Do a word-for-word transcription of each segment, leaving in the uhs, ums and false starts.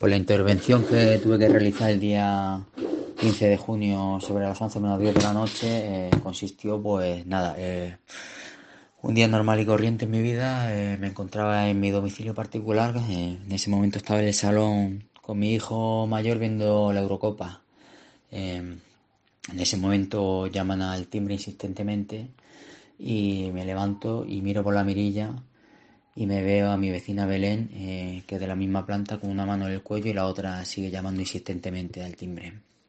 Pues la intervención que tuve que realizar el día quince de junio sobre las once menos diez de la noche eh, consistió, pues nada, eh, un día normal y corriente en mi vida. Eh, me encontraba en mi domicilio particular. Eh, en ese momento estaba en el salón con mi hijo mayor viendo la Eurocopa. Eh, en ese momento llaman al timbre insistentemente y me levanto y miro por la mirilla y me veo a mi vecina Belén, eh, que es de la misma planta, con una mano en el cuello y la otra sigue llamando insistentemente al timbre.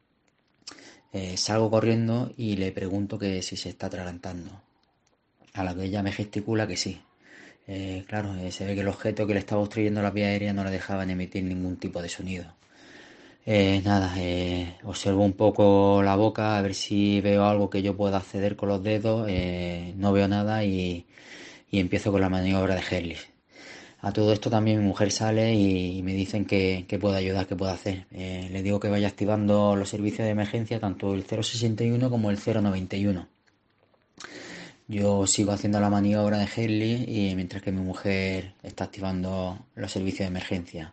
Eh, salgo corriendo y le pregunto que si se está atragantando, a la que ella me gesticula que sí. Eh, claro, eh, se ve que el objeto que le estaba obstruyendo la vía aérea no le dejaban emitir ningún tipo de sonido. Eh, nada, eh, observo un poco la boca a ver si veo algo que yo pueda acceder con los dedos. Eh, no veo nada y, y empiezo con la maniobra de Herlis. A todo esto también mi mujer sale y, y me dicen que, que puedo ayudar, que puedo hacer. Eh, le digo que vaya activando los servicios de emergencia, tanto el cero sesenta y uno como el cero noventa y uno. Yo sigo haciendo la maniobra de Herli y mientras que mi mujer está activando los servicios de emergencia.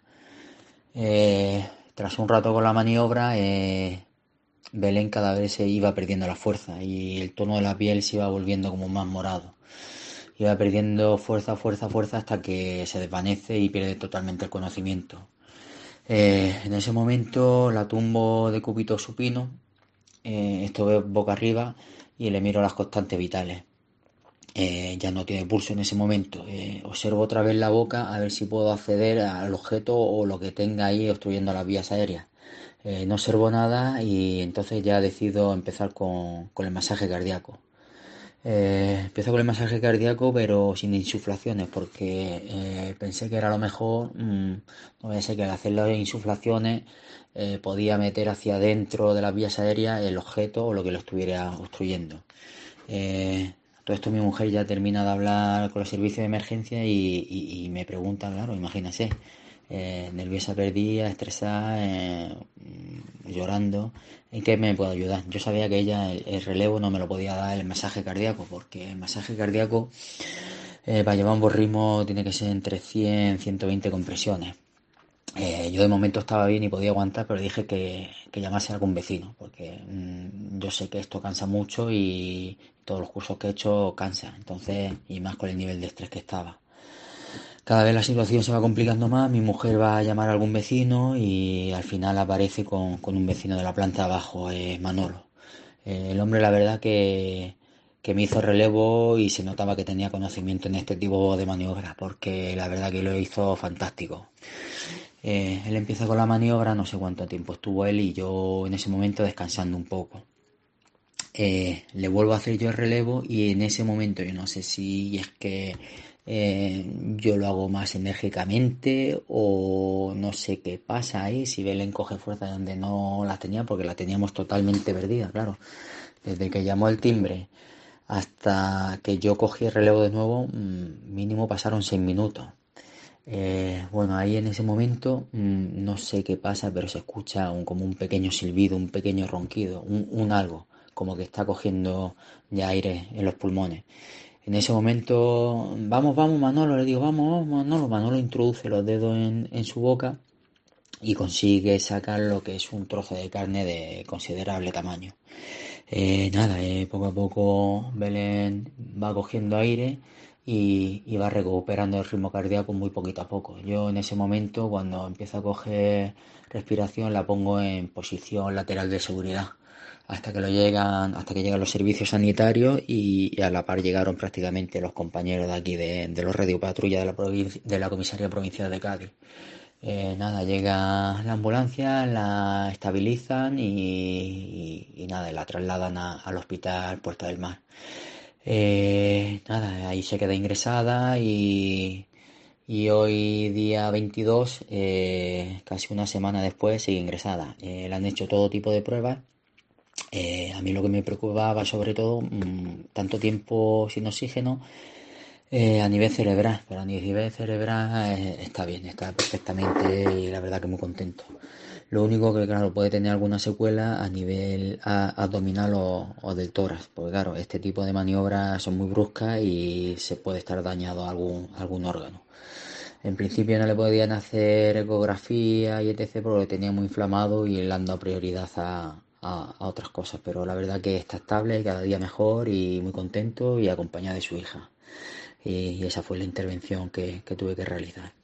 Eh, tras un rato con la maniobra, eh, Belén cada vez se iba perdiendo la fuerza y el tono de la piel se iba volviendo como más morado. Iba perdiendo fuerza, fuerza, fuerza hasta que se desvanece y pierde totalmente el conocimiento. Eh, en ese momento la tumbo de cúbito supino, eh, esto boca arriba y le miro las constantes vitales. Eh, ya no tiene pulso en ese momento. Eh, observo otra vez la boca a ver si puedo acceder al objeto o lo que tenga ahí obstruyendo las vías aéreas. Eh, no observo nada y entonces ya decido empezar con, con el masaje cardíaco. Eh, empiezo con el masaje cardíaco pero sin insuflaciones porque eh, pensé que era lo mejor. Mmm, no voy a ser que al hacer las insuflaciones eh, podía meter hacia adentro de las vías aéreas el objeto o lo que lo estuviera obstruyendo. Eh, todo esto mi mujer ya termina de hablar con los servicios de emergencia y, y- y me pregunta, claro, imagínese, eh, nerviosa, perdida, estresada, eh, mm, llorando, ¿en qué me puede ayudar? Yo sabía que ella el, el relevo no me lo podía dar el masaje cardíaco, porque el masaje cardíaco eh, para llevar un buen ritmo tiene que ser entre cien y ciento veinte compresiones. Eh, yo de momento estaba bien y podía aguantar, pero dije que, que llamase a algún vecino, porque mmm, yo sé que esto cansa mucho y todos los cursos que he hecho cansa, entonces, y más con el nivel de estrés que estaba. Cada vez la situación se va complicando más, mi mujer va a llamar a algún vecino y al final aparece con, con un vecino de la planta abajo, eh, Manolo. Eh, el hombre la verdad que, que me hizo relevo y se notaba que tenía conocimiento en este tipo de maniobras, porque la verdad que lo hizo fantástico. Eh, él empieza con la maniobra, no sé cuánto tiempo estuvo él y yo en ese momento descansando un poco. Eh, le vuelvo a hacer yo el relevo y en ese momento yo no sé si es que eh, yo lo hago más enérgicamente o no sé qué pasa ahí, si Belén coge fuerza donde no las tenía porque la teníamos totalmente perdida, claro. Desde que llamó el timbre hasta que yo cogí el relevo de nuevo, mmm, mínimo pasaron seis minutos. Eh, bueno, ahí en ese momento mmm, no sé qué pasa, pero se escucha un, como un pequeño silbido, un pequeño ronquido, un, un algo, como que está cogiendo ya aire en los pulmones. En ese momento, vamos, vamos, Manolo, le digo, vamos, vamos, Manolo. Manolo introduce los dedos en, en su boca y consigue sacar lo que es un trozo de carne de considerable tamaño. Eh, nada, eh, poco a poco Belén va cogiendo aire y, y va recuperando el ritmo cardíaco muy poquito a poco. Yo en ese momento, cuando empiezo a coger respiración, la pongo en posición lateral de seguridad hasta que lo llegan, hasta que llegan los servicios sanitarios y, y a la par llegaron prácticamente los compañeros de aquí de, de los radiopatrulla de la provincia, de la comisaría provincial de Cádiz. Eh, nada, llega la ambulancia, la estabilizan y, y- y nada, la trasladan a- al hospital Puerta del Mar. Eh, nada, ahí se queda ingresada y, y hoy día veintidós, eh, casi una semana después, sigue ingresada. Eh, le han hecho todo tipo de pruebas. Eh, a mí lo que me preocupaba sobre todo, mm, tanto tiempo sin oxígeno eh, a nivel cerebral, pero a nivel cerebral eh, está bien, está perfectamente y la verdad que muy contento. Lo único que, claro, puede tener alguna secuela a nivel a- abdominal o, o del tórax, porque claro, este tipo de maniobras son muy bruscas y se puede estar dañado algún, algún órgano. En principio no le podían hacer ecografía y etcétera porque lo tenía muy inflamado y le han dado prioridad a, a- a otras cosas, pero la verdad que está estable, cada día mejor y muy contento y acompañado de su hija. Y, y esa fue la intervención que, que tuve que realizar.